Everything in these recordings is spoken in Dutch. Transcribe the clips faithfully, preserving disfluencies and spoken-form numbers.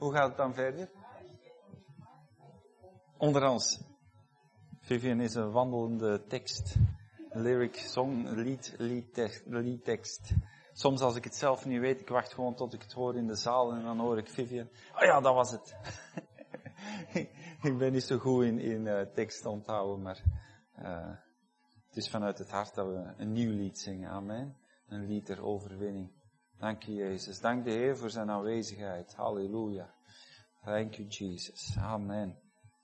Hoe gaat het dan verder? Onder ons. Vivian is een wandelende tekst. Lyric, song, lied, liedtekst, liedtekst. Soms als ik het zelf niet weet, ik wacht gewoon tot ik het hoor in de zaal en dan hoor ik Vivian. Oh ja, dat was het. Ik ben niet zo goed in, in uh, tekst onthouden, maar uh, het is vanuit het hart dat we een nieuw lied zingen. Amen. Een lied der overwinning. Dank je, Jezus. Dank de Heer voor zijn aanwezigheid. Halleluja. Thank you, Jesus. Amen.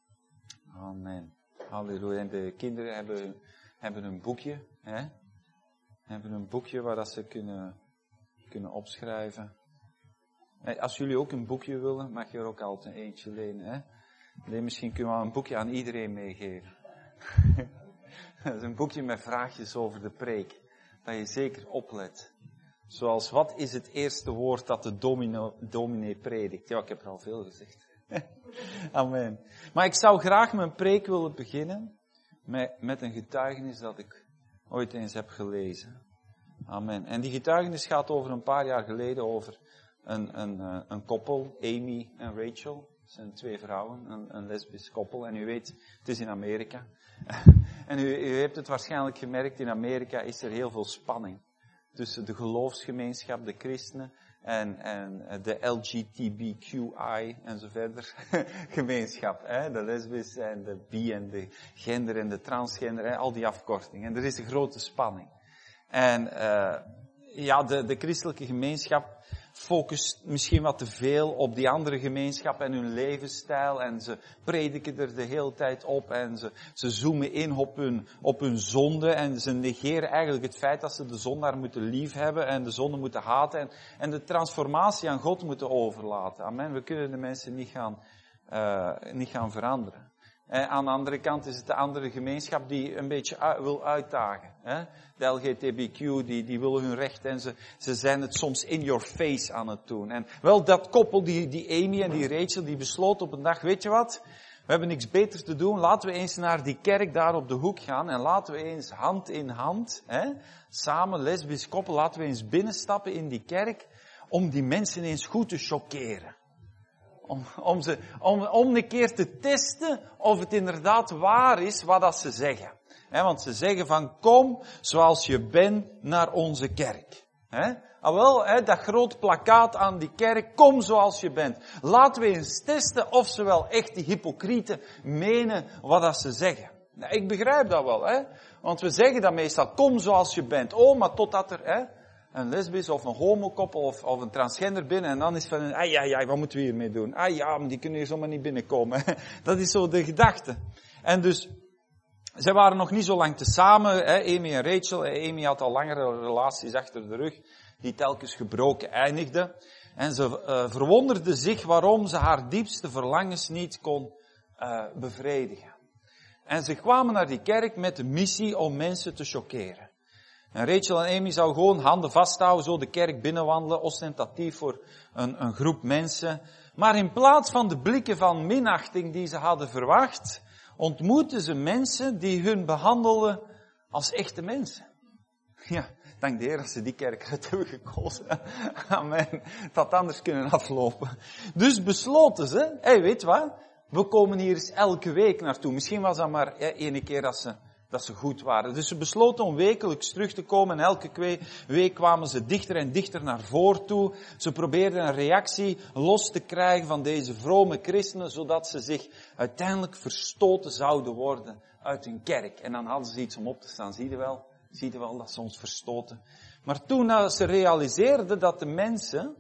Amen. Halleluja. En de kinderen hebben, hebben een boekje, hè? Hebben een boekje waar dat ze kunnen, kunnen opschrijven. Als jullie ook een boekje willen, mag je er ook altijd een eentje lenen, hè? Nee, misschien kunnen we een boekje aan iedereen meegeven. Dat is een boekje met vraagjes over de preek. Dat je zeker oplet. Zoals, wat is het eerste woord dat de domino, dominee predikt? Ja, ik heb er al veel gezegd. Amen. Maar ik zou graag mijn preek willen beginnen met, met een getuigenis dat ik ooit eens heb gelezen. Amen. En die getuigenis gaat over een paar jaar geleden over een, een, een koppel, Amy en Rachel. Het zijn twee vrouwen, een, een lesbisch koppel. En u weet, het is in Amerika. En u, u hebt het waarschijnlijk gemerkt, in Amerika is er heel veel spanning. Tussen de geloofsgemeenschap, de christenen, en, en de L G B T Q I en zo verder gemeenschap. Hè? De lesbische en de bi en de gender en de transgender, hè? Al die afkortingen. En er is een grote spanning. En uh, ja, de, de christelijke gemeenschap focust misschien wat te veel op die andere gemeenschap en hun levensstijl. En ze prediken er de hele tijd op en ze, ze zoomen in op hun, op hun zonde. En ze negeren eigenlijk het feit dat ze de zondaar moeten liefhebben en de zonde moeten haten. En, en de transformatie aan God moeten overlaten. Amen. We kunnen de mensen niet gaan, uh, niet gaan veranderen. En aan de andere kant is het de andere gemeenschap die een beetje uit, wil uitdagen. Hè? De L G B T Q, die, die willen hun recht en ze, ze zijn het soms in your face aan het doen. En wel, dat koppel, die, die Amy en die Rachel, die besloot op een dag, weet je wat? We hebben niks beter te doen. Laten we eens naar die kerk daar op de hoek gaan en laten we eens hand in hand, hè, samen, lesbisch koppel, laten we eens binnenstappen in die kerk om die mensen eens goed te choqueren. Om, om, ze, om, om een keer te testen of het inderdaad waar is wat dat ze zeggen. He, want ze zeggen van, kom zoals je bent naar onze kerk. He? Ah, wel, he, dat groot plakkaat aan die kerk, kom zoals je bent. Laten we eens testen of ze wel echt die hypocrieten menen wat dat ze zeggen. Nou, ik begrijp dat wel, hè? Want we zeggen dat meestal, kom zoals je bent. Oh, maar totdat er... Hè, een lesbisch of een homokoppel of, of een transgender binnen. En dan is van, ah ja, ja, wat moeten we hiermee doen? Ah ja, maar die kunnen hier zomaar niet binnenkomen. Dat is zo de gedachte. En dus, zij waren nog niet zo lang tezamen, hè, Amy en Rachel. Amy had al langere relaties achter de rug, die telkens gebroken eindigden. En ze uh, verwonderde zich waarom ze haar diepste verlangens niet kon uh, bevredigen. En ze kwamen naar die kerk met de missie om mensen te choqueren. En Rachel en Amy zouden gewoon handen vasthouden, zo de kerk binnenwandelen, ostentatief voor een, een groep mensen. Maar in plaats van de blikken van minachting die ze hadden verwacht, ontmoetten ze mensen die hun behandelden als echte mensen. Ja, dank de Heer dat ze die kerk uit hebben gekozen. Amen. Het had anders kunnen aflopen. Dus besloten ze, hé, hey, weet wat? We komen hier eens elke week naartoe. Misschien was dat maar ja, ene keer dat ze... dat ze goed waren. Dus ze besloten om wekelijks terug te komen en elke week kwamen ze dichter en dichter naar voren toe. Ze probeerden een reactie los te krijgen van deze vrome christenen, zodat ze zich uiteindelijk verstoten zouden worden uit hun kerk. En dan hadden ze iets om op te staan. Zie je wel? Zie je wel dat ze ons verstoten? Maar toen ze realiseerden dat de mensen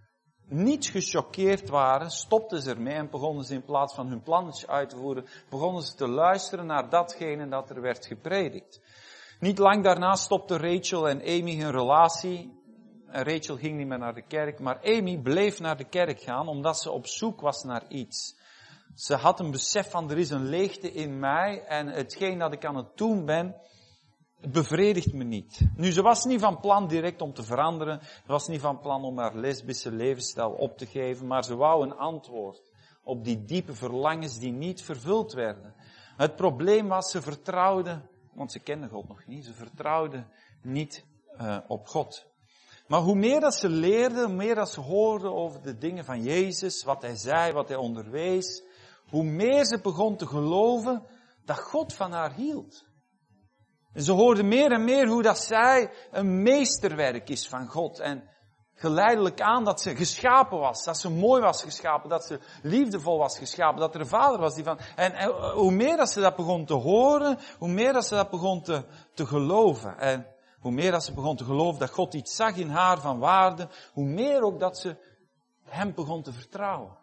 niet gechoqueerd waren, stopten ze ermee en begonnen ze in plaats van hun plannetje uit te voeren, begonnen ze te luisteren naar datgene dat er werd gepredikt. Niet lang daarna stopte Rachel en Amy hun relatie. Rachel ging niet meer naar de kerk, maar Amy bleef naar de kerk gaan omdat ze op zoek was naar iets. Ze had een besef van, er is een leegte in mij en hetgeen dat ik aan het doen ben, het bevredigt me niet. Nu, ze was niet van plan direct om te veranderen. Ze was niet van plan om haar lesbische levensstijl op te geven. Maar ze wou een antwoord op die diepe verlangens die niet vervuld werden. Het probleem was, ze vertrouwde, want ze kende God nog niet. Ze vertrouwde niet uh, op God. Maar hoe meer dat ze leerde, hoe meer dat ze hoorde over de dingen van Jezus, wat hij zei, wat hij onderwees, hoe meer ze begon te geloven dat God van haar hield. En ze hoorde meer en meer hoe dat zij een meesterwerk is van God. En geleidelijk aan dat ze geschapen was, dat ze mooi was geschapen, dat ze liefdevol was geschapen, dat er een vader was die van... En, en hoe meer dat ze dat begon te horen, hoe meer dat ze dat begon te, te geloven. En hoe meer dat ze begon te geloven dat God iets zag in haar van waarde, hoe meer ook dat ze hem begon te vertrouwen.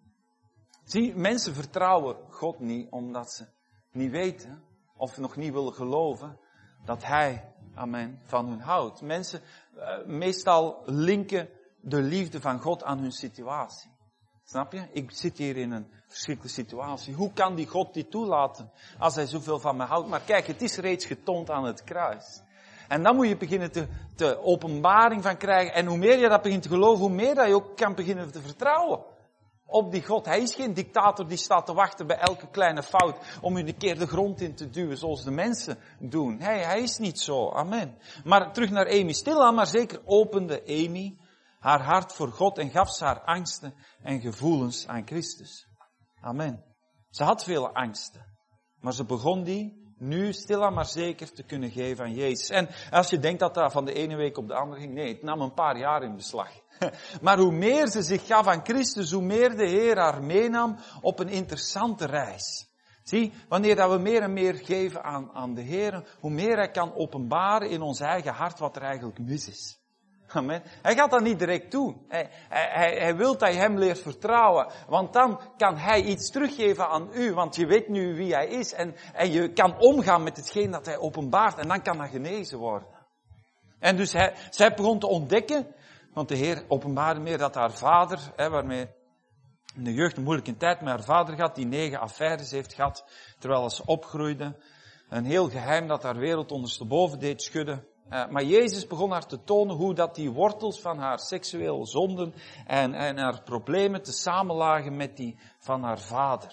Zie, mensen vertrouwen God niet omdat ze niet weten of nog niet willen geloven dat hij, amen, van hun houdt. Mensen uh, meestal linken de liefde van God aan hun situatie. Snap je? Ik zit hier in een verschrikkelijke situatie. Hoe kan die God dit toelaten als hij zoveel van me houdt? Maar kijk, het is reeds getoond aan het kruis. En dan moet je beginnen te, te openbaring van krijgen. En hoe meer je dat begint te geloven, hoe meer dat je ook kan beginnen te vertrouwen op die God. Hij is geen dictator die staat te wachten bij elke kleine fout om je een keer de grond in te duwen zoals de mensen doen. Hey, hij is niet zo. Amen. Maar terug naar Amy. Stilaan maar zeker opende Amy haar hart voor God en gaf ze haar angsten en gevoelens aan Christus. Amen. Ze had veel angsten, maar ze begon die nu stilaan maar zeker te kunnen geven aan Jezus. En als je denkt dat dat van de ene week op de andere ging, nee, het nam een paar jaar in beslag. Maar hoe meer ze zich gaf aan Christus, hoe meer de Heer haar meenam op een interessante reis. Zie, wanneer dat we meer en meer geven aan, aan de Heer, hoe meer Hij kan openbaren in ons eigen hart wat er eigenlijk mis is. Amen. Hij gaat dat niet direct doen. Hij, hij, hij wil dat je hem leert vertrouwen. Want dan kan hij iets teruggeven aan u. Want je weet nu wie hij is. En, en je kan omgaan met hetgeen dat hij openbaart. En dan kan dat genezen worden. En dus hij, zij begon te ontdekken. Want de Heer openbaarde meer dat haar vader, hè, waarmee in de jeugd een moeilijke tijd met haar vader gehad, die negen affaires heeft gehad, terwijl ze opgroeide. Een heel geheim dat haar wereld ondersteboven deed schudden. Uh, maar Jezus begon haar te tonen hoe dat die wortels van haar seksuele zonden en, en haar problemen te samenlagen met die van haar vader.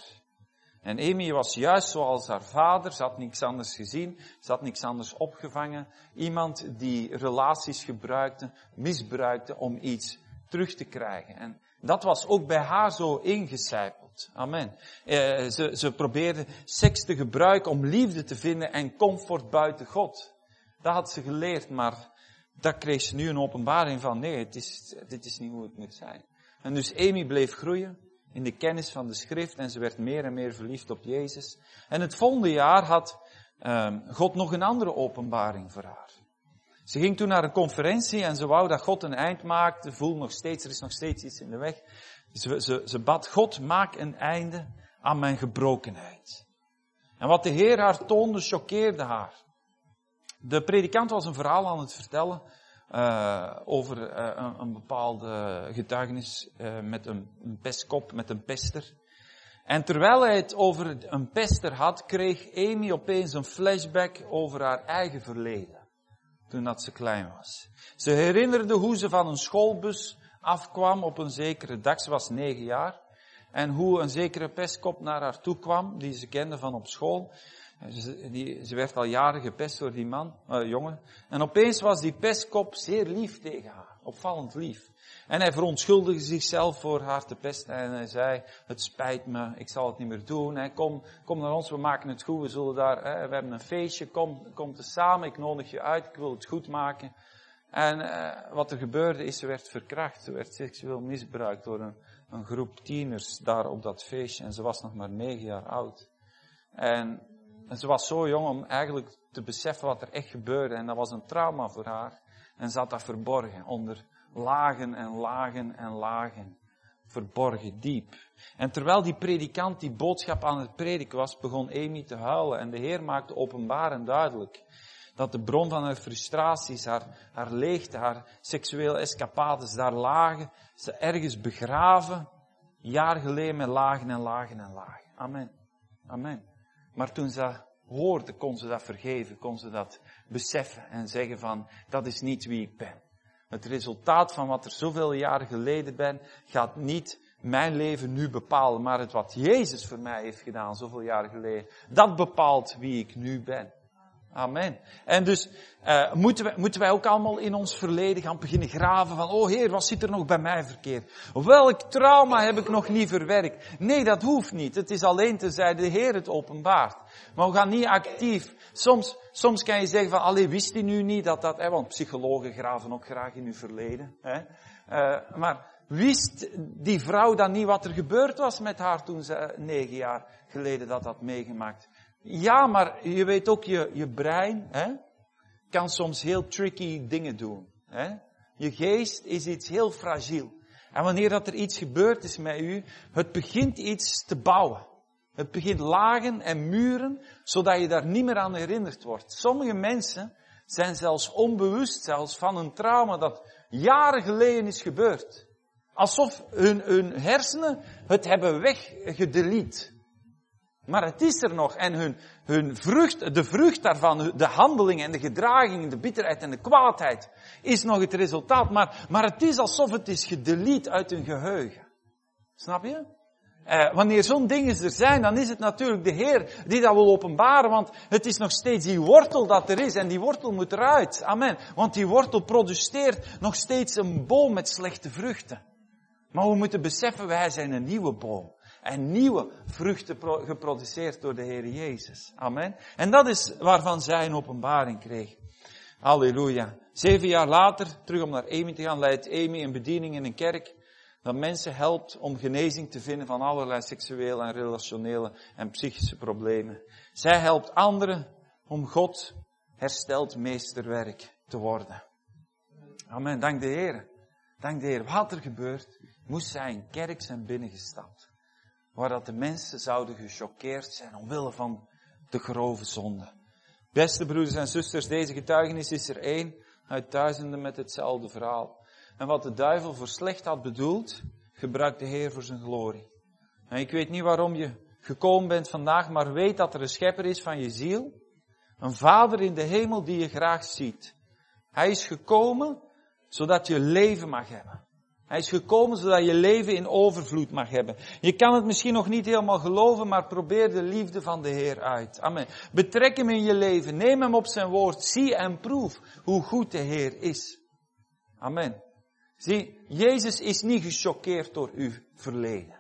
En Amy was juist zoals haar vader, ze had niks anders gezien, ze had niks anders opgevangen. Iemand die relaties gebruikte, misbruikte om iets terug te krijgen. En dat was ook bij haar zo ingecijpeld. Amen. Uh, ze, ze probeerde seks te gebruiken om liefde te vinden en comfort buiten God. Dat had ze geleerd, maar daar kreeg ze nu een openbaring van, nee, het is, dit is niet hoe het moet zijn. En dus Amy bleef groeien in de kennis van de schrift en ze werd meer en meer verliefd op Jezus. En het volgende jaar had um, God nog een andere openbaring voor haar. Ze ging toen naar een conferentie en ze wou dat God een eind maakte, voelde nog steeds, er is nog steeds iets in de weg. Ze, ze, ze bad, God, maak een einde aan mijn gebrokenheid. En wat de Heer haar toonde, choqueerde haar. De predikant was een verhaal aan het vertellen uh, over uh, een, een bepaalde getuigenis uh, met een, een pestkop, met een pester. En terwijl hij het over een pester had, kreeg Amy opeens een flashback over haar eigen verleden. Toen dat ze klein was. Ze herinnerde hoe ze van een schoolbus afkwam op een zekere dag. Ze was negen jaar. En hoe een zekere pestkop naar haar toe kwam, die ze kende van op school. Ze, die, ze werd al jaren gepest door die man, uh, jongen. En opeens was die pestkop zeer lief tegen haar. Opvallend lief. En hij verontschuldigde zichzelf voor haar te pesten. En hij zei, het spijt me, ik zal het niet meer doen. Hè. Kom, kom naar ons, we maken het goed. We zullen daar, hè, we hebben een feestje, kom, kom te samen, ik nodig je uit, ik wil het goed maken. En uh, wat er gebeurde is, ze werd verkracht. Ze werd seksueel misbruikt door een, een groep tieners daar op dat feestje. En ze was nog maar negen jaar oud. En... En ze was zo jong om eigenlijk te beseffen wat er echt gebeurde. En dat was een trauma voor haar. En ze had dat verborgen. Onder lagen en lagen en lagen. Verborgen, diep. En terwijl die predikant die boodschap aan het prediken was, begon Amy te huilen. En de Heer maakte openbaar en duidelijk dat de bron van haar frustraties, haar, haar leegte, haar seksuele escapades daar lagen. Ze ergens begraven. Jaar geleden met lagen en lagen en lagen. Amen. Amen. Maar toen ze hoorde, kon ze dat vergeven, kon ze dat beseffen en zeggen van, dat is niet wie ik ben. Het resultaat van wat er zoveel jaren geleden ben, gaat niet mijn leven nu bepalen, maar het wat Jezus voor mij heeft gedaan zoveel jaren geleden, dat bepaalt wie ik nu ben. Amen. En dus uh, moeten, wij, moeten wij ook allemaal in ons verleden gaan beginnen graven van, oh Heer, wat zit er nog bij mij verkeerd? Welk trauma heb ik nog niet verwerkt? Nee, dat hoeft niet. Het is alleen tenzij de Heer het openbaart. Maar we gaan niet actief. Soms, soms kan je zeggen van, allee, wist hij nu niet dat dat, hè, want psychologen graven ook graag in uw verleden. Hè? Uh, maar wist die vrouw dan niet wat er gebeurd was met haar toen ze negen jaar geleden dat had meegemaakt? Ja, maar je weet ook, je, je brein hè, kan soms heel tricky dingen doen. Hè? Je geest is iets heel fragiel. En wanneer dat er iets gebeurd is met u, het begint iets te bouwen. Het begint lagen en muren, zodat je daar niet meer aan herinnerd wordt. Sommige mensen zijn zelfs onbewust zelfs van een trauma dat jaren geleden is gebeurd. Alsof hun, hun hersenen het hebben weggedelete. Maar het is er nog en hun, hun vrucht, de vrucht daarvan, de handeling en de gedraging, de bitterheid en de kwaadheid, is nog het resultaat. Maar, maar het is alsof het is gedelete uit hun geheugen. Snap je? Eh, wanneer zo'n dingen er zijn, dan is het natuurlijk de Heer die dat wil openbaren, want het is nog steeds die wortel dat er is en die wortel moet eruit. Amen. Want die wortel produceert nog steeds een boom met slechte vruchten. Maar we moeten beseffen, wij zijn een nieuwe boom. En nieuwe vruchten geproduceerd door de Heer Jezus. Amen. En dat is waarvan zij een openbaring kreeg. Halleluja. Zeven jaar later, terug om naar Amy te gaan, leidt Amy een bediening in een kerk dat mensen helpt om genezing te vinden van allerlei seksuele en relationele en psychische problemen. Zij helpt anderen om God hersteld meesterwerk te worden. Amen. Dank de Heer. Dank de Heer. Wat er gebeurt, moest zij een kerk zijn binnengestapt. Waar dat de mensen zouden gechoqueerd zijn omwille van de grove zonde. Beste broeders en zusters, deze getuigenis is er één uit duizenden met hetzelfde verhaal. En wat de duivel voor slecht had bedoeld, gebruikt de Heer voor zijn glorie. En ik weet niet waarom je gekomen bent vandaag, maar weet dat er een schepper is van je ziel. Een vader in de hemel die je graag ziet. Hij is gekomen zodat je leven mag hebben. Hij is gekomen zodat je leven in overvloed mag hebben. Je kan het misschien nog niet helemaal geloven, maar probeer de liefde van de Heer uit. Amen. Betrek hem in je leven. Neem hem op zijn woord. Zie en proef hoe goed de Heer is. Amen. Zie, Jezus is niet gechoqueerd door uw verleden.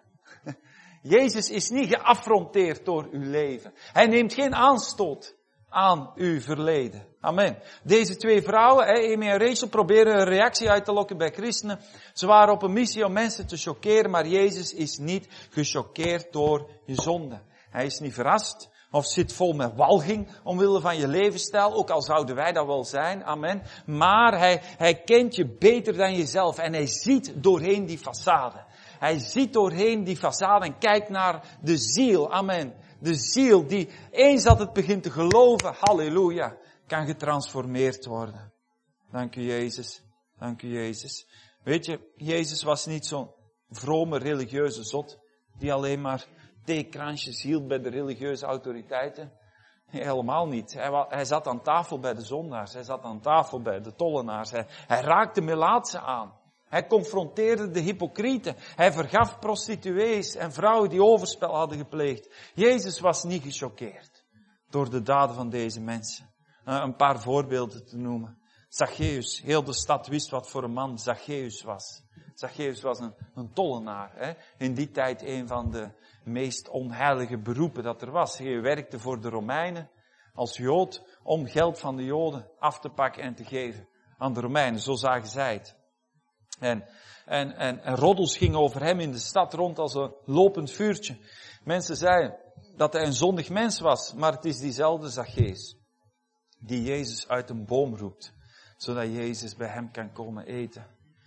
Jezus is niet geaffronteerd door uw leven. Hij neemt geen aanstoot aan uw verleden. Amen. Deze twee vrouwen, Amy en Rachel, proberen een reactie uit te lokken bij christenen. Ze waren op een missie om mensen te choqueren, maar Jezus is niet gechoqueerd door je zonde. Hij is niet verrast of zit vol met walging omwille van je levensstijl, ook al zouden wij dat wel zijn. Amen. Maar hij, hij kent je beter dan jezelf en hij ziet doorheen die façade. Hij ziet doorheen die façade en kijkt naar de ziel. Amen. De ziel die eens dat het begint te geloven, halleluja, kan getransformeerd worden. Dank u Jezus. Dank u Jezus. Weet je, Jezus was niet zo'n vrome religieuze zot die alleen maar theekransjes hield bij de religieuze autoriteiten. Nee, helemaal niet. Hij, wa- hij zat aan tafel bij de zondaars. Hij zat aan tafel bij de tollenaars. Hij, hij raakte melaatsen aan. Hij confronteerde de hypocrieten. Hij vergaf prostituees en vrouwen die overspel hadden gepleegd. Jezus was niet gechoqueerd door de daden van deze mensen. Uh, een paar voorbeelden te noemen. Zacchaeus. Heel de stad wist wat voor een man Zacchaeus was. Zacchaeus was een, een tollenaar. Hè? In die tijd een van de meest onheilige beroepen dat er was. Hij werkte voor de Romeinen als Jood om geld van de Joden af te pakken en te geven aan de Romeinen. Zo zagen zij het. En, en, en, en roddels gingen over hem in de stad rond als een lopend vuurtje. Mensen zeiden dat hij een zondig mens was, maar het is diezelfde Zacchaeus die Jezus uit een boom roept, zodat Jezus bij hem kan komen eten.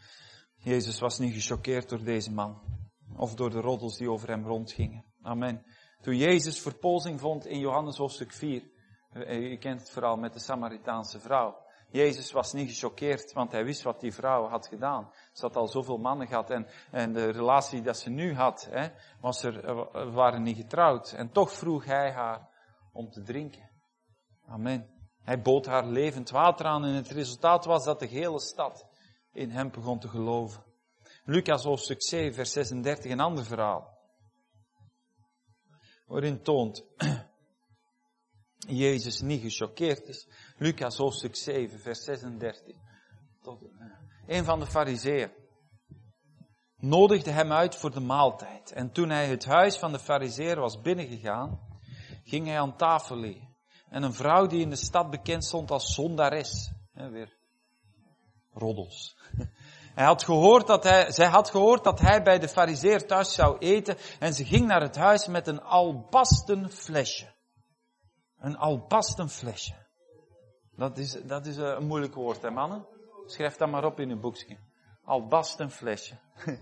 Jezus was niet gechoqueerd door deze man, of door de roddels die over hem rondgingen. Amen. Toen Jezus verpozing vond in Johannes hoofdstuk vier, u kent het verhaal met de Samaritaanse vrouw. Jezus was niet gechoqueerd, want hij wist wat die vrouw had gedaan. Ze had al zoveel mannen gehad en, en de relatie dat ze nu had, hè, was er, we waren niet getrouwd. En toch vroeg hij haar om te drinken. Amen. Hij bood haar levend water aan en het resultaat was dat de hele stad in hem begon te geloven. Lucas hoofdstuk zeven, vers zesendertig, een ander verhaal. Waarin toont Jezus niet gechoqueerd is. Lucas hoofdstuk zeven, vers zesendertig. Tot, uh, een van de farizeeën nodigde hem uit voor de maaltijd. En toen hij het huis van de farizeeër was binnengegaan, ging hij aan tafel liggen. En een vrouw die in de stad bekend stond als zondares. Ja, weer roddels. Hij had gehoord dat hij, zij had gehoord dat hij bij de farizeeër thuis zou eten. En ze ging naar het huis met een albasten flesje. Een albasten flesje. Dat is, dat is een moeilijk woord, hè mannen? Schrijf dat maar op in uw boekje. Albasten flesje.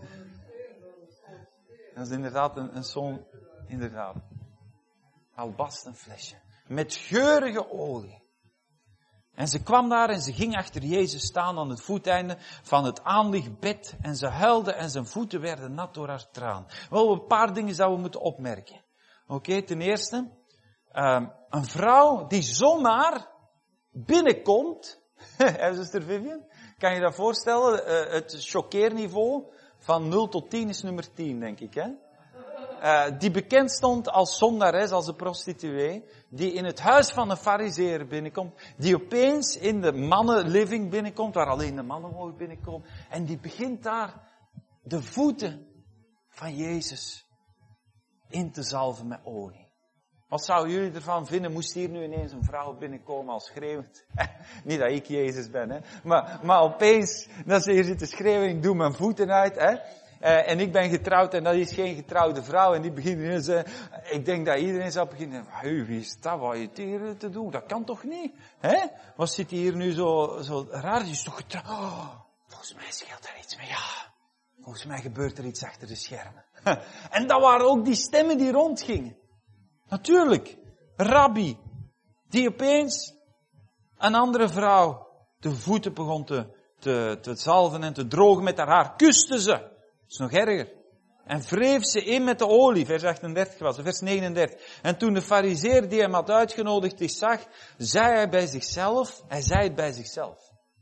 Dat is inderdaad een, een zo'n, inderdaad. Albasten flesje. Met geurige olie. En ze kwam daar en ze ging achter Jezus staan aan het voeteinde van het aanlichtbed. En ze huilde en zijn voeten werden nat door haar traan. Wel, een paar dingen zouden we moeten opmerken. Oké, okay, ten eerste. Um, een vrouw die zomaar binnenkomt. Hè, zuster Vivian? Kan je dat voorstellen? Uh, het choqueerniveau van nul tot tien is nummer tien, denk ik. Hè? Uh, die bekend stond als zondares, als een prostituee. Die in het huis van een farizeer binnenkomt. Die opeens in de mannenliving binnenkomt, waar alleen de mannen mogen binnenkomen. En die begint daar de voeten van Jezus in te zalven met olie. Wat zouden jullie ervan vinden, moest hier nu ineens een vrouw binnenkomen als schreeuwend? Niet dat ik Jezus ben, hè. Maar, maar opeens, dat ze hier zitten schreeuwen, ik doe mijn voeten uit, hè. Uh, en ik ben getrouwd en dat is geen getrouwde vrouw. En die begint ineens, uh, ik denk dat iedereen zou beginnen, hey, wie is dat, wat je hier te doen? Dat kan toch niet? Hè? Wat zit hier nu zo, zo raar? Die is toch getrouwd? Oh, volgens mij scheelt er iets mee, ja. Volgens mij gebeurt er iets achter de schermen. En dat waren ook die stemmen die rondgingen. Natuurlijk, Rabbi, die opeens een andere vrouw de voeten begon te, te, te zalven en te drogen met haar haar, kuste ze. Dat is nog erger. En wreef ze in met de olie, vers achtendertig was, vers negenendertig. En toen de farizeer die hem had uitgenodigd dit zag, zei hij bij zichzelf, hij zei het bij zichzelf.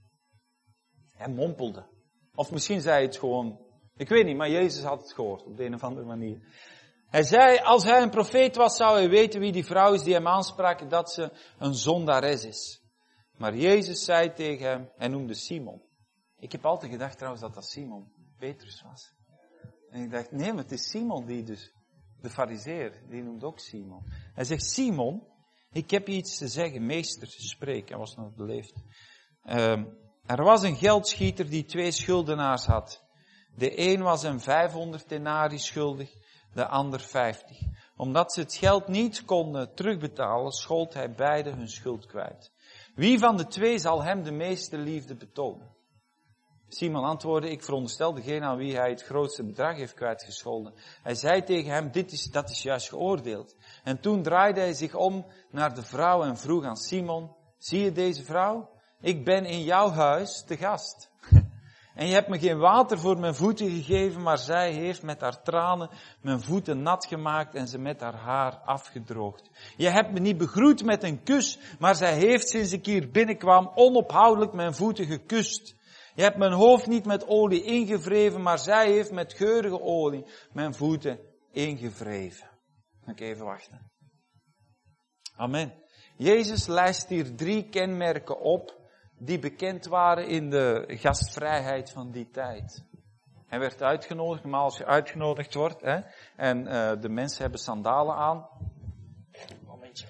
Hij mompelde. Of misschien zei hij het gewoon, ik weet niet, maar Jezus had het gehoord op de een of andere manier. Hij zei, als hij een profeet was, zou hij weten wie die vrouw is die hem aansprak, dat ze een zondares is. Maar Jezus zei tegen hem, hij noemde Simon. Ik heb altijd gedacht trouwens dat dat Simon Petrus was. En ik dacht, nee, maar het is Simon die dus, de farizeer, die noemt ook Simon. Hij zegt, Simon, ik heb je iets te zeggen, meester, spreek. Hij was nog beleefd. Um, er was een geldschieter die twee schuldenaars had. De een was hem vijfhonderd denari schuldig, de ander vijftig. Omdat ze het geld niet konden terugbetalen, schold hij beide hun schuld kwijt. Wie van de twee zal hem de meeste liefde betonen? Simon antwoordde, ik veronderstel degene aan wie hij het grootste bedrag heeft kwijtgescholden. Hij zei tegen hem, dit is, dat is juist geoordeeld. En toen draaide hij zich om naar de vrouw en vroeg aan Simon, zie je deze vrouw? Ik ben in jouw huis te gast. En je hebt me geen water voor mijn voeten gegeven, maar zij heeft met haar tranen mijn voeten nat gemaakt en ze met haar haar afgedroogd. Je hebt me niet begroet met een kus, maar zij heeft sinds ik hier binnenkwam onophoudelijk mijn voeten gekust. Je hebt mijn hoofd niet met olie ingevreven, maar zij heeft met geurige olie mijn voeten ingevreven. Moet ik even wachten. Amen. Jezus lijst hier drie kenmerken op die bekend waren in de gastvrijheid van die tijd. Hij werd uitgenodigd, normaal als je uitgenodigd wordt, hè, en uh, de mensen hebben sandalen aan. Momentje.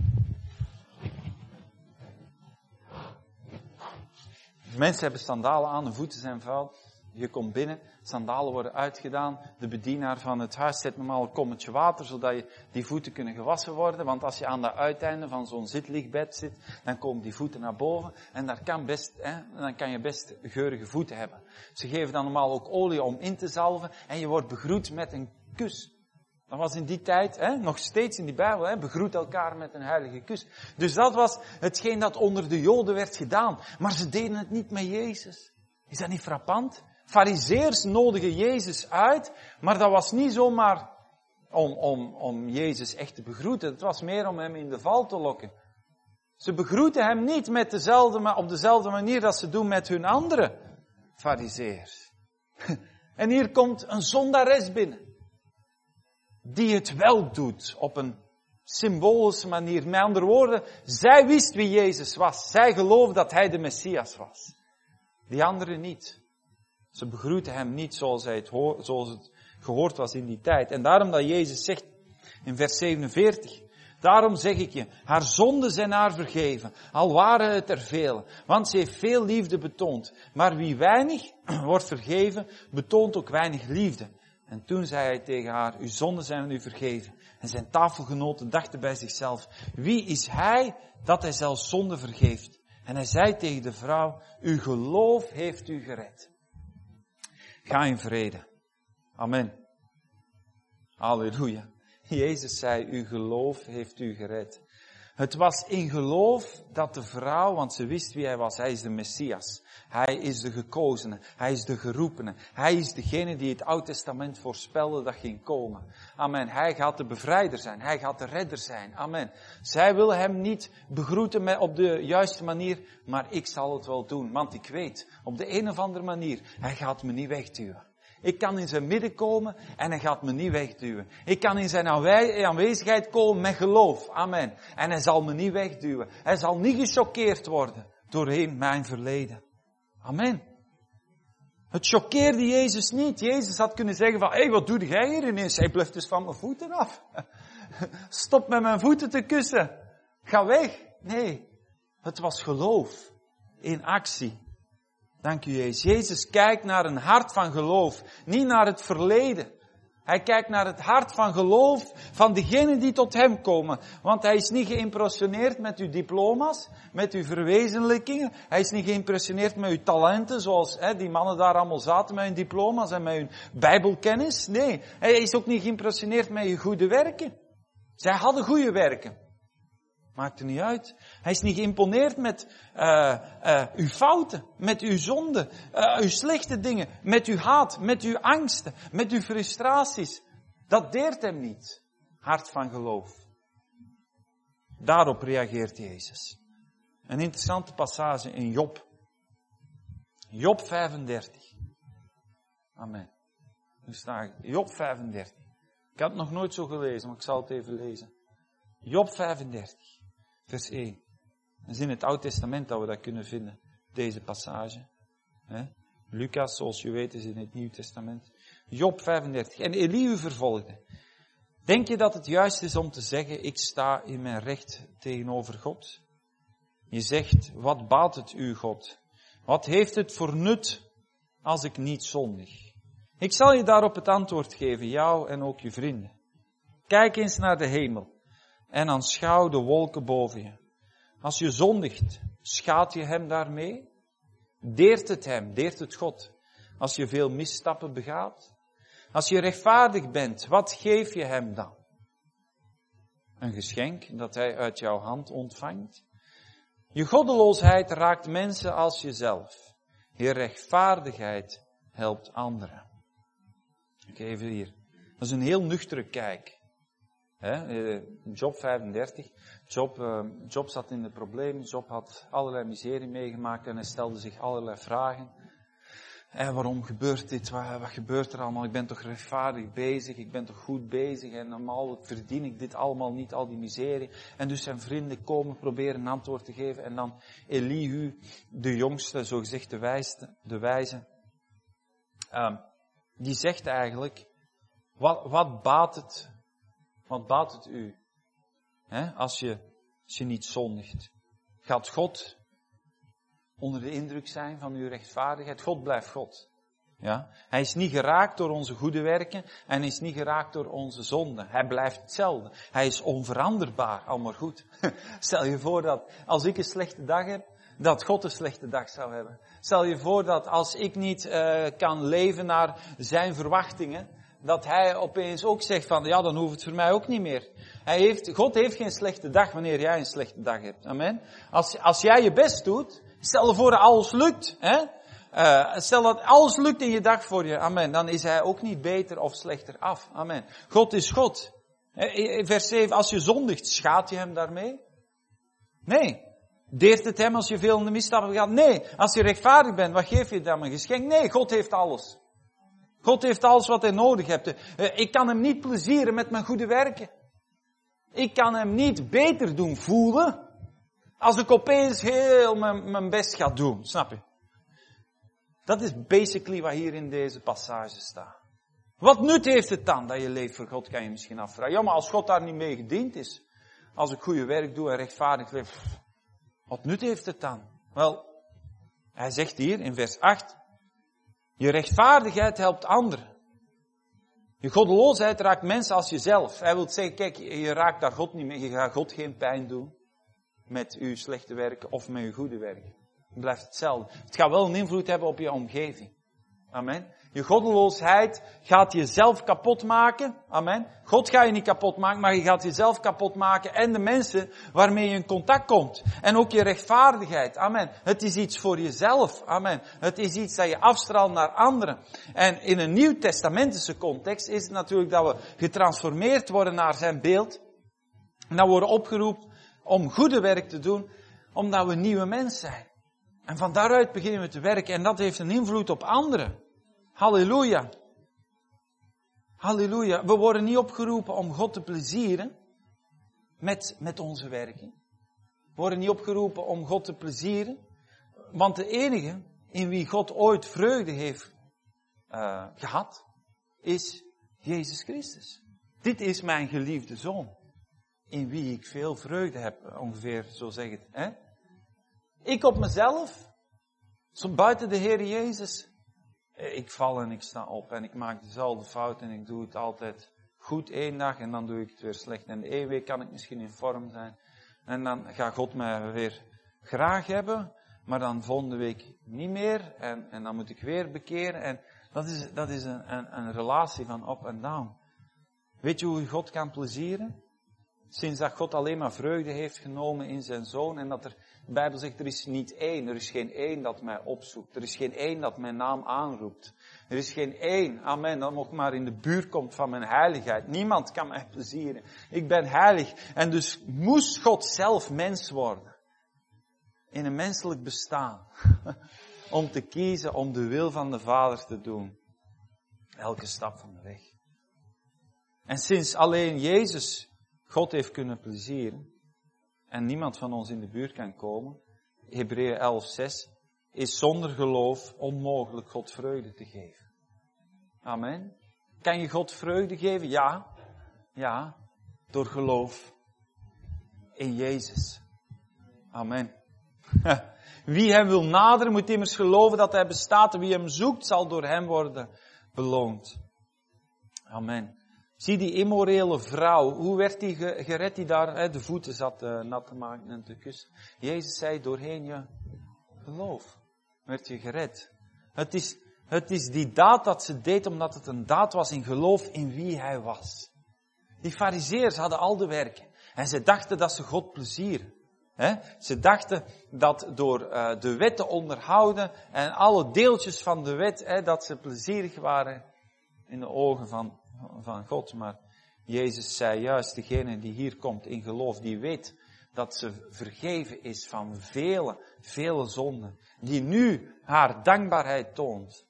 Mensen hebben sandalen aan, de voeten zijn vuil. Je komt binnen, sandalen worden uitgedaan. De bedienaar van het huis zet normaal een kommetje water, zodat je die voeten kunnen gewassen worden. Want als je aan dat uiteinde van zo'n zitlichtbed zit, dan komen die voeten naar boven. En daar kan best, hè, dan kan je best geurige voeten hebben. Ze geven dan normaal ook olie om in te zalven. En je wordt begroet met een kus. Dat was in die tijd, hè, nog steeds in die Bijbel, hè, begroet elkaar met een heilige kus. Dus dat was hetgeen dat onder de Joden werd gedaan. Maar ze deden het niet met Jezus. Is dat niet frappant? Farizeërs nodigen Jezus uit, maar dat was niet zomaar om, om, om Jezus echt te begroeten. Het was meer om hem in de val te lokken. Ze begroeten hem niet met dezelfde, maar op dezelfde manier dat ze doen met hun andere farizeërs. En hier komt een zondares binnen. Die het wel doet op een symbolische manier. Met andere woorden, zij wist wie Jezus was. Zij geloofde dat hij de Messias was. Die anderen niet. Ze begroeten hem niet zoals, hij het, hoor, zoals het gehoord was in die tijd. En daarom dat Jezus zegt in vers zevenenveertig. Daarom zeg ik je, haar zonden zijn haar vergeven, al waren het er vele. Want ze heeft veel liefde betoond. Maar wie weinig wordt vergeven, betoont ook weinig liefde. En toen zei hij tegen haar, uw zonden zijn u vergeven. En zijn tafelgenoten dachten bij zichzelf, wie is hij dat hij zelfs zonde vergeeft? En hij zei tegen de vrouw, uw geloof heeft u gered. Ga in vrede. Amen. Halleluja. Jezus zei, uw geloof heeft u gered. Het was in geloof dat de vrouw, want ze wist wie hij was, hij is de Messias. Hij is de gekozene, hij is de geroepene. Hij is degene die het Oude Testament voorspelde dat ging komen. Amen. Hij gaat de bevrijder zijn, hij gaat de redder zijn. Amen. Zij wil hem niet begroeten met op de juiste manier, maar ik zal het wel doen. Want ik weet, op de een of andere manier, hij gaat me niet wegduwen. Ik kan in zijn midden komen en hij gaat me niet wegduwen. Ik kan in zijn aanwezigheid komen met geloof. Amen. En hij zal me niet wegduwen. Hij zal niet gechoqueerd worden doorheen mijn verleden. Amen. Het choqueerde Jezus niet. Jezus had kunnen zeggen van, hé, hey, wat doe jij hier ineens? Hij blijft dus van mijn voeten af. Stop met mijn voeten te kussen. Ga weg. Nee. Het was geloof in actie. Dank u, Jezus. Jezus kijkt naar een hart van geloof, niet naar het verleden. Hij kijkt naar het hart van geloof van degenen die tot hem komen. Want hij is niet geïmpressioneerd met uw diploma's, met uw verwezenlijkingen. Hij is niet geïmpressioneerd met uw talenten, zoals hè, die mannen daar allemaal zaten met hun diploma's en met hun bijbelkennis. Nee, hij is ook niet geïmpressioneerd met uw goede werken. Zij hadden goede werken. Maakt er niet uit. Hij is niet geïmponeerd met uh, uh, uw fouten, met uw zonden, uh, uw slechte dingen, met uw haat, met uw angsten, met uw frustraties. Dat deert hem niet. Hart van geloof. Daarop reageert Jezus. Een interessante passage in Job. Job vijfendertig. Amen. Nu sta ik. Job vijfendertig. Ik had het nog nooit zo gelezen, maar ik zal het even lezen. Job vijfendertig. Vers één. Dat is in het Oude Testament dat we dat kunnen vinden. Deze passage. He? Lucas, zoals je weet, is in het Nieuw Testament. Job vijfendertig. En Elihu vervolgde. Denk je dat het juist is om te zeggen, ik sta in mijn recht tegenover God? Je zegt, wat baat het u, God? Wat heeft het voor nut als ik niet zondig? Ik zal je daarop het antwoord geven, jou en ook je vrienden. Kijk eens naar de hemel. En aanschouw de wolken boven je. Als je zondigt, schaadt je hem daarmee? Deert het hem, deert het God, als je veel misstappen begaat? Als je rechtvaardig bent, wat geef je hem dan? Een geschenk dat hij uit jouw hand ontvangt? Je goddeloosheid raakt mensen als jezelf. Je rechtvaardigheid helpt anderen. Ik even hier. Dat is een heel nuchtere kijk. He, Job vijfendertig. Job, uh, Job zat in de problemen. Job had allerlei miserie meegemaakt en hij stelde zich allerlei vragen. En waarom gebeurt dit? Wat, wat gebeurt er allemaal? Ik ben toch rechtvaardig bezig? Ik ben toch goed bezig? En normaal verdien ik dit allemaal niet, al die miserie. En dus zijn vrienden komen proberen een antwoord te geven. En dan Elihu, de jongste, zogezegd de wijste, de wijze. Uh, die zegt eigenlijk, wat, wat baat het... Wat baat het u, hè, als, je, als je niet zondigt? Gaat God onder de indruk zijn van uw rechtvaardigheid? God blijft God. Ja? Hij is niet geraakt door onze goede werken en hij is niet geraakt door onze zonden. Hij blijft hetzelfde. Hij is onveranderbaar, al maar goed. Stel je voor dat als ik een slechte dag heb, dat God een slechte dag zou hebben. Stel je voor dat als ik niet uh, kan leven naar zijn verwachtingen, dat hij opeens ook zegt van, ja, dan hoeft het voor mij ook niet meer. Hij heeft, God heeft geen slechte dag wanneer jij een slechte dag hebt. Amen. Als, als jij je best doet, stel je voor dat alles lukt, hè. Uh, stel dat alles lukt in je dag voor je, amen. Dan is hij ook niet beter of slechter af. Amen. God is God. In vers zeven, als je zondigt, schaadt je hem daarmee? Nee. Deert het hem als je veel in de misstappen gaat? Nee. Als je rechtvaardig bent, wat geef je dan een geschenk? Nee, God heeft alles. God heeft alles wat hij nodig heeft. Ik kan hem niet plezieren met mijn goede werken. Ik kan hem niet beter doen voelen als ik opeens heel mijn, mijn best ga doen. Snap je? Dat is basically wat hier in deze passage staat. Wat nut heeft het dan dat je leeft voor God, kan je misschien afvragen. Ja, maar als God daar niet mee gediend is, als ik goede werk doe en rechtvaardig leef, wat nut heeft het dan? Wel, hij zegt hier in vers acht, je rechtvaardigheid helpt anderen. Je goddeloosheid raakt mensen als jezelf. Hij wil zeggen, kijk, je raakt daar God niet mee. Je gaat God geen pijn doen met je slechte werken of met je goede werken. Het blijft hetzelfde. Het gaat wel een invloed hebben op je omgeving. Amen. Je goddeloosheid gaat jezelf kapot maken. Amen. God gaat je niet kapot maken, maar je gaat jezelf kapot maken en de mensen waarmee je in contact komt. En ook je rechtvaardigheid. Amen. Het is iets voor jezelf. Amen. Het is iets dat je afstraalt naar anderen. En in een nieuwtestamentische context is het natuurlijk dat we getransformeerd worden naar zijn beeld. En dat we worden opgeroepen om goede werk te doen, omdat we nieuwe mensen zijn. En van daaruit beginnen we te werken en dat heeft een invloed op anderen. Halleluja. Halleluja. We worden niet opgeroepen om God te plezieren met, met onze werken. We worden niet opgeroepen om God te plezieren. Want de enige in wie God ooit vreugde heeft uh, gehad, is Jezus Christus. Dit is mijn geliefde Zoon, in wie ik veel vreugde heb, ongeveer zo zeg het. Hè? Ik op mezelf, zo buiten de Heer Jezus. Ik val en ik sta op en ik maak dezelfde fout en ik doe het altijd goed één dag en dan doe ik het weer slecht. En de ene week kan ik misschien in vorm zijn. En dan gaat God mij weer graag hebben, maar dan volgende week niet meer. En, en dan moet ik weer bekeren. En dat is, dat is een, een, een relatie van up en down. Weet je hoe je God kan plezieren? Sinds dat God alleen maar vreugde heeft genomen in zijn Zoon en dat er, de Bijbel zegt, er is niet één, er is geen één dat mij opzoekt. Er is geen één dat mijn naam aanroept. Er is geen één, amen, dat nog maar in de buurt komt van mijn heiligheid. Niemand kan mij plezieren. Ik ben heilig. En dus moest God zelf mens worden. In een menselijk bestaan. Om te kiezen om de wil van de Vader te doen. Elke stap van de weg. En sinds alleen Jezus God heeft kunnen plezieren en niemand van ons in de buurt kan komen, Hebreeën elf zes, is zonder geloof onmogelijk God vreugde te geven. Amen. Kan je God vreugde geven? Ja. Ja. Door geloof in Jezus. Amen. Wie hem wil naderen moet immers geloven dat hij bestaat en wie hem zoekt zal door hem worden beloond. Amen. Zie die immorele vrouw, hoe werd die gered die daar hè, de voeten zat uh, nat te maken en te kussen. Jezus zei, doorheen je geloof werd je gered. Het is, het is die daad dat ze deed omdat het een daad was in geloof in wie hij was. Die farizeërs hadden al de werken en ze dachten dat ze God plezieren. He? Ze dachten dat door uh, de wet te onderhouden en alle deeltjes van de wet, he, dat ze plezierig waren in de ogen van van God, maar Jezus zei juist, degene die hier komt in geloof, die weet dat ze vergeven is van vele, vele zonden, die nu haar dankbaarheid toont.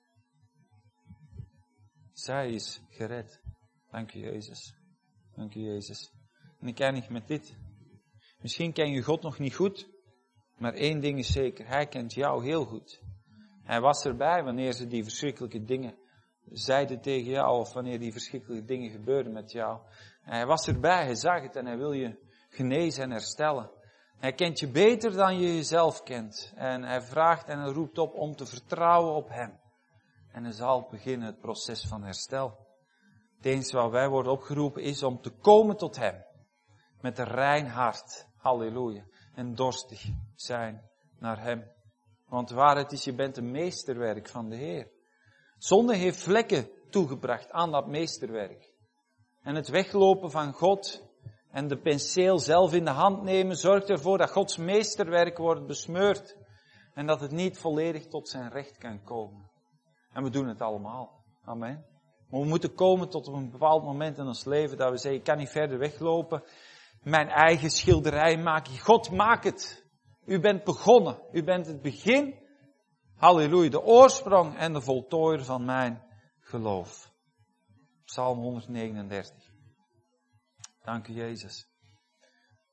Zij is gered. Dank je, Jezus. Dank je, Jezus. En ik eindig met dit. Misschien ken je God nog niet goed, maar één ding is zeker, Hij kent jou heel goed. Hij was erbij wanneer ze die verschrikkelijke dingen zeiden tegen jou, of wanneer die verschrikkelijke dingen gebeurden met jou. En hij was erbij, hij zag het en hij wil je genezen en herstellen. Hij kent je beter dan je jezelf kent. En hij vraagt en hij roept op om te vertrouwen op hem. En hij zal beginnen het proces van herstel. Het enige wat wij worden opgeroepen is om te komen tot hem. Met een rein hart. Halleluja. En dorstig zijn naar hem. Want de waarheid is, je bent een meesterwerk van de Heer. Zonde heeft vlekken toegebracht aan dat meesterwerk. En het weglopen van God en de penseel zelf in de hand nemen zorgt ervoor dat Gods meesterwerk wordt besmeurd. En dat het niet volledig tot zijn recht kan komen. En we doen het allemaal. Amen. Maar we moeten komen tot een bepaald moment in ons leven dat we zeggen, ik kan niet verder weglopen. Mijn eigen schilderij maak ik. God, maak het. U bent begonnen. U bent het begin. Halleluja, de oorsprong en de voltooier van mijn geloof. Psalm honderdnegenendertig. Dank u, Jezus.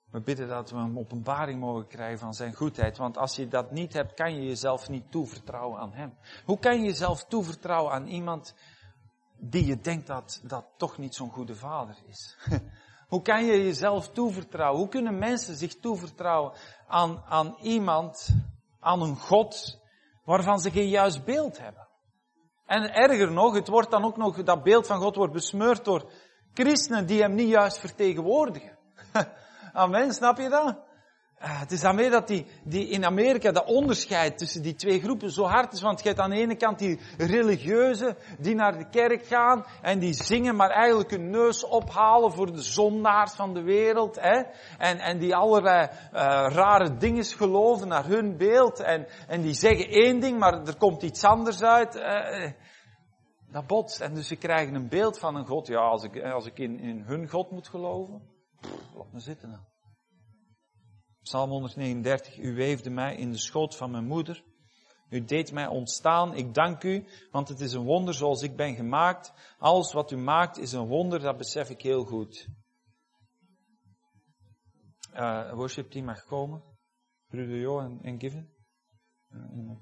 We bidden dat we een openbaring mogen krijgen van zijn goedheid. Want als je dat niet hebt, kan je jezelf niet toevertrouwen aan hem. Hoe kan je jezelf toevertrouwen aan iemand die je denkt dat dat toch niet zo'n goede vader is? Hoe kan je jezelf toevertrouwen? Hoe kunnen mensen zich toevertrouwen aan, aan iemand, aan een God, waarvan ze geen juist beeld hebben? En erger nog, het wordt dan ook nog, dat beeld van God wordt besmeurd door christenen die hem niet juist vertegenwoordigen. Amen, snap je dat? Uh, het is daarmee dat die, die in Amerika dat onderscheid tussen die twee groepen zo hard is. Want je hebt aan de ene kant die religieuzen die naar de kerk gaan en die zingen, maar eigenlijk hun neus ophalen voor de zondaars van de wereld. Hè? En, en die allerlei uh, rare dingen geloven naar hun beeld. En, en die zeggen één ding, maar er komt iets anders uit. Uh, dat botst. En dus ze krijgen een beeld van een God. Ja, als ik, als ik in, in hun God moet geloven, pff, laat me zitten dan. Psalm honderdnegenendertig, u weefde mij in de schoot van mijn moeder. U deed mij ontstaan, ik dank u, want het is een wonder zoals ik ben gemaakt. Alles wat u maakt is een wonder, dat besef ik heel goed. Uh, worship team mag komen. Broeder Jo en, en Given. Uh,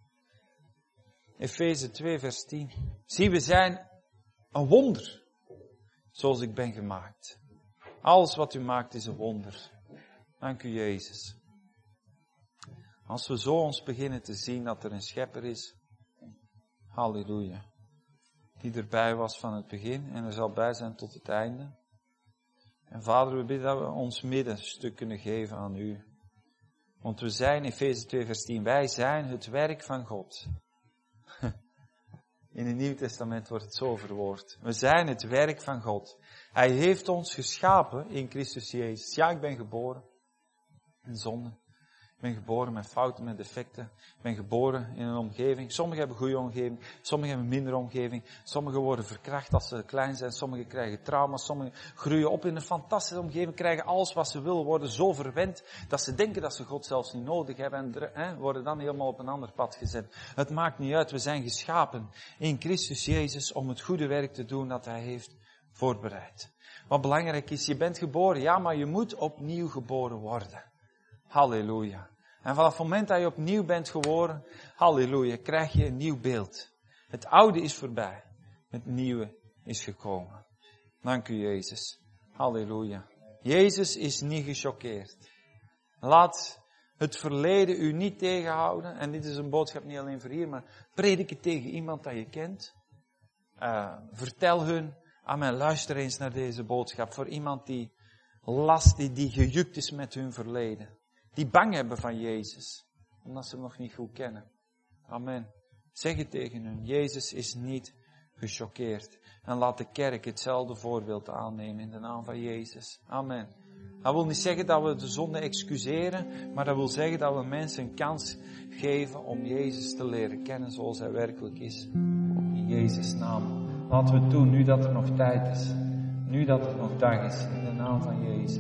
Efeze twee vers tien. Zie, we zijn een wonder, zoals ik ben gemaakt. Alles wat u maakt is een wonder. Dank u, Jezus. Als we zo ons beginnen te zien dat er een schepper is, halleluja, die erbij was van het begin en er zal bij zijn tot het einde. En Vader, we bidden dat we ons middenstuk kunnen geven aan u. Want we zijn, Efeze twee vers tien, wij zijn het werk van God. In het Nieuw Testament wordt het zo verwoord. We zijn het werk van God. Hij heeft ons geschapen in Christus Jezus. Ja, ik ben geboren in zonde. Ik ben geboren met fouten, met defecten. Ik ben geboren in een omgeving. Sommigen hebben een goede omgeving, sommigen hebben een minder omgeving. Sommigen worden verkracht als ze klein zijn, sommigen krijgen trauma's, sommigen groeien op in een fantastische omgeving, krijgen alles wat ze willen, worden zo verwend dat ze denken dat ze God zelfs niet nodig hebben en hè, worden dan helemaal op een ander pad gezet. Het maakt niet uit, we zijn geschapen in Christus Jezus om het goede werk te doen dat Hij heeft voorbereid. Wat belangrijk is, je bent geboren, ja, maar je moet opnieuw geboren worden. Halleluja. En vanaf het moment dat je opnieuw bent geboren, halleluja, krijg je een nieuw beeld. Het oude is voorbij. Het nieuwe is gekomen. Dank u, Jezus. Halleluja. Jezus is niet gechoqueerd. Laat het verleden u niet tegenhouden. En dit is een boodschap niet alleen voor hier, maar predik het tegen iemand dat je kent. Uh, vertel hun, amen, luister eens naar deze boodschap. Voor iemand die last, die, die gejukt is met hun verleden. Die bang hebben van Jezus, omdat ze hem nog niet goed kennen. Amen. Zeg het tegen hun. Jezus is niet gechoqueerd. En laat de kerk hetzelfde voorbeeld aannemen in de naam van Jezus. Amen. Dat wil niet zeggen dat we de zonde excuseren, maar dat wil zeggen dat we mensen een kans geven om Jezus te leren kennen zoals Hij werkelijk is. In Jezus' naam. Laten we het doen nu dat er nog tijd is. Nu dat het nog dag is. In de naam van Jezus.